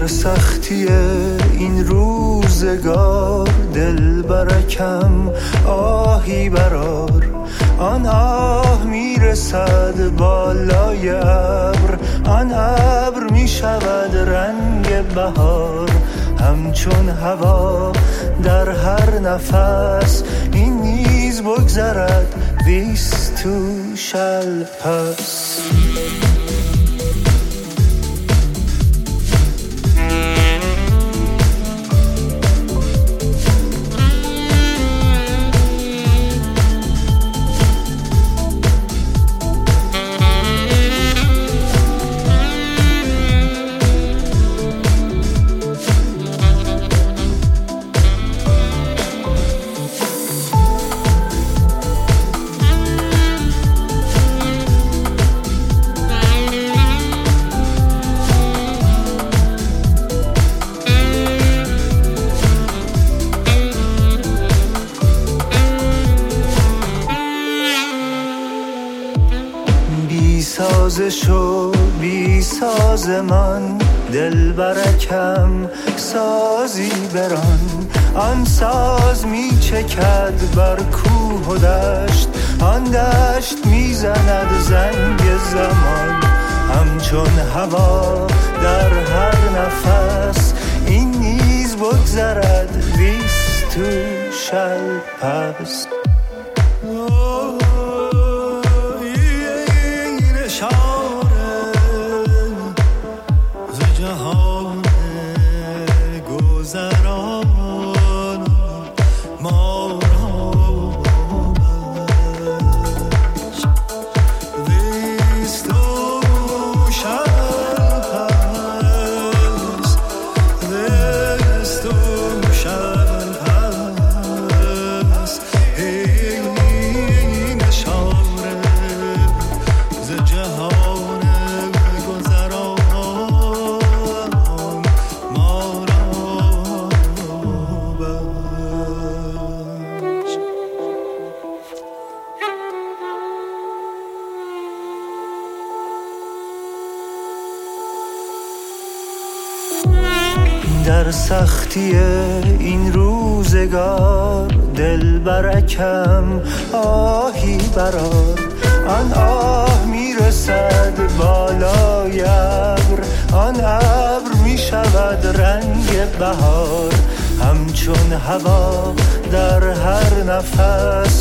در سختی این روزگار دل برکم آهی برار، آن آه میرسد بالای ابر، آن ابر میشود رنگ بهار، همچون هوا در هر نفس این نیز بگذرد. This too shall pass. شو بی ساز من دل برکم سازی بران، آن ساز می چکد بر کوه و دشت، آن دشت می زند زنگ زمان، همچون هوا در هر نفس این نیز بگذرد. This too shall pass. در سختی این روزگار دل برکم آهی برار، آن آه میرسد بالای ابر، آن ابر میشود رنگ بهار، همچون هوا در هر نفس